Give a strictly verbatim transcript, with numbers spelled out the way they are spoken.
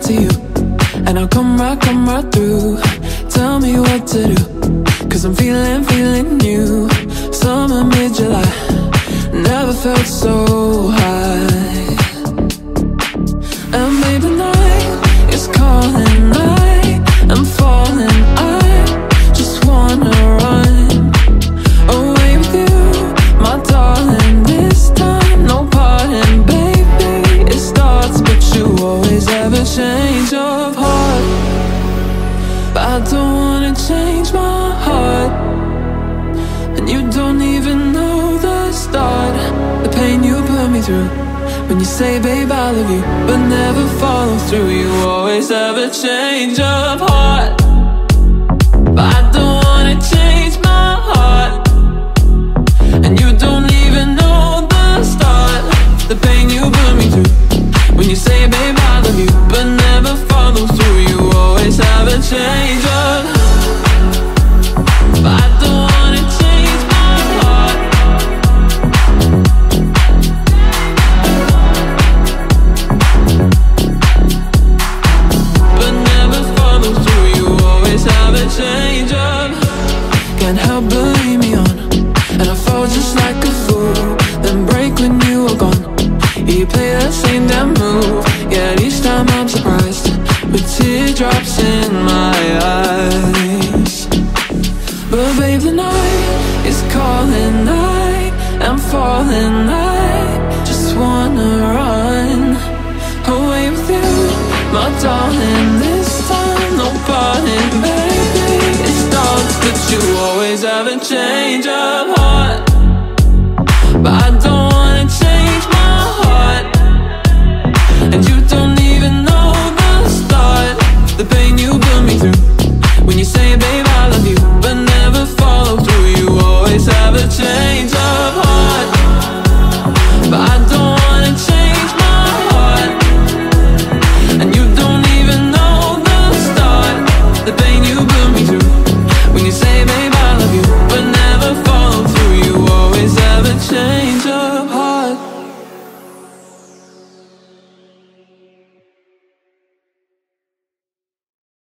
to you, and I'll come right, come right through. Tell me what to do, cause I'm feeling, feeling new. Summer mid-July, never felt so high. And babe, the night is calling, I am falling. I just wanna run away with you, my darling. This time, no parting, baby. It starts, but you always have a change of heart. But I don't wanna change my heart, and you don't even know the start. The pain you put me through when you say, babe, I love you, but never follow through. You always have a change of heart, but I don't wanna change my heart, and you don't even know the start. The pain you put me through when you say, babe, I love you, but never follow through. You always have a change of, but I don't wanna change my heart. But never follow through. You always have a change of. Can't help but lead me on, and I fall just like a fool, then break when you are gone. You play that same damn move, yet each time I'm surprised with teardrops in my eyes. But babe, the night is calling, I am falling. I just wanna run away with you, my darling. This time, no parting, baby. It starts, but you always have a change of heart.